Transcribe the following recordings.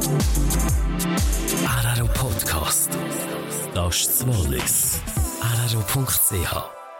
RRO Podcast. Das ist das Wallis. RRO.ch.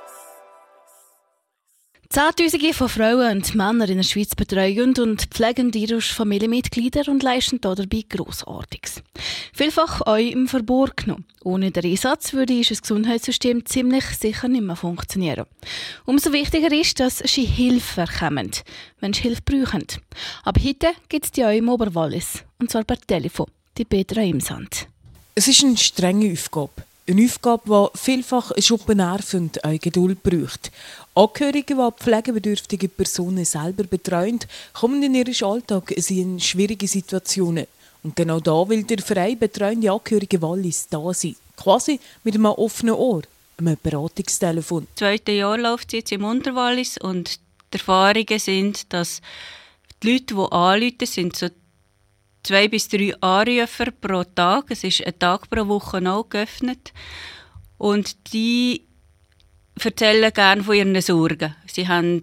Zehntausende von Frauen und Männern in der Schweiz betreuen und pflegen ihre Familienmitglieder und leisten dabei Grossartiges. Vielfach auch im Verborgenen. Ohne den Einsatz würde unser Gesundheitssystem ziemlich sicher nicht mehr funktionieren. Umso wichtiger ist, dass sie Hilfe bekommen, wenn sie Hilfe brauchen. Aber heute gibt es die auch im Oberwallis, und zwar per Telefon, die Petra Imsand. Es ist eine strenge Aufgabe. Eine Aufgabe, die vielfach ein Schuppen Nerven und auch Geduld braucht. Angehörige, die pflegebedürftige Personen selber betreuen, kommen in ihren Alltag in schwierige Situationen. Und genau da will der Verein Betreuende Angehörige Wallis da sein. Quasi mit einem offenen Ohr, einem Beratungstelefon. Das 2. Jahr läuft jetzt im Unterwallis und die Erfahrungen sind, dass die Leute, die anrufen, sind so 2 bis 3 Anrufer pro Tag. Es ist ein Tag pro Woche auch geöffnet. Und die erzählen gerne von ihren Sorgen. Sie haben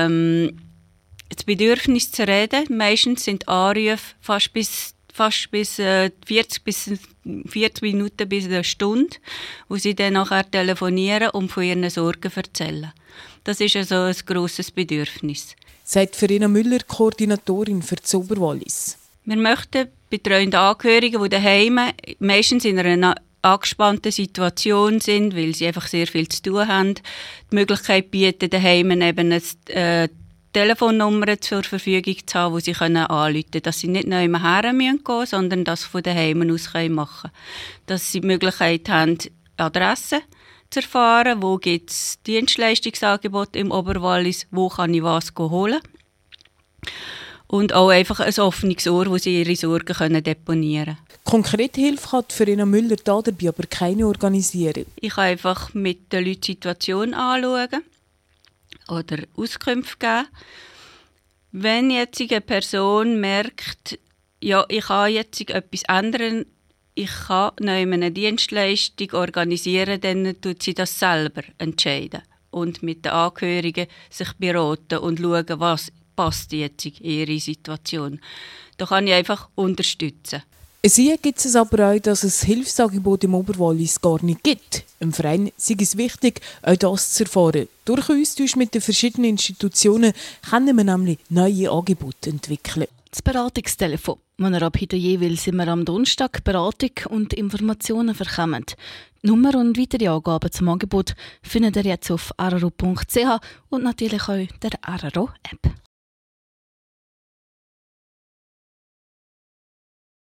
das Bedürfnis zu reden. Meistens sind Anrufe fast bis 40 Minuten bis eine Stunde, wo sie dann nachher telefonieren und von ihren Sorgen erzählen. Das ist also ein grosses Bedürfnis. Sagt Verena Müller, Koordinatorin für das Oberwallis. Wir möchten betreuende Angehörige, die daheim meistens in einer angespannten Situation sind, weil sie einfach sehr viel zu tun haben, die Möglichkeit bieten, daheim eben eine Telefonnummer zur Verfügung zu haben, die sie anrufen können, dass sie nicht noch immer her gehen müssen, sondern das von daheim aus machen können. Dass sie die Möglichkeit haben, Adressen zu erfahren, wo gibt es Dienstleistungsangebote im Oberwallis, wo kann ich was holen. Und auch einfach ein offenes Ohr, wo sie ihre Sorgen deponieren können. Konkrete Hilfe kann Verena Müller dabei aber keine organisieren. Ich kann einfach mit den Leuten die Situation anschauen oder Auskünfte geben. Wenn jetzt eine Person merkt, ja, ich kann jetzt etwas ändern, ich kann noch eine Dienstleistung organisieren, dann tut sie das selber entscheiden. Und mit den Angehörigen sich beraten und schauen, was passt jetzt in ihre Situation. Da kann ich einfach unterstützen. Sie gibt es aber auch, dass es Hilfsangebot im Oberwallis gar nicht gibt. Im Verein sei es wichtig, auch das zu erfahren. Durch Austausch mit den verschiedenen Institutionen können wir nämlich neue Angebote entwickeln. Das Beratungstelefon, das ihr ab heute jeweils immer am Donnerstag Beratung und Informationen bekommen. Nummer und weitere Angaben zum Angebot findet ihr jetzt auf rro.ch und natürlich auch der RRO-App.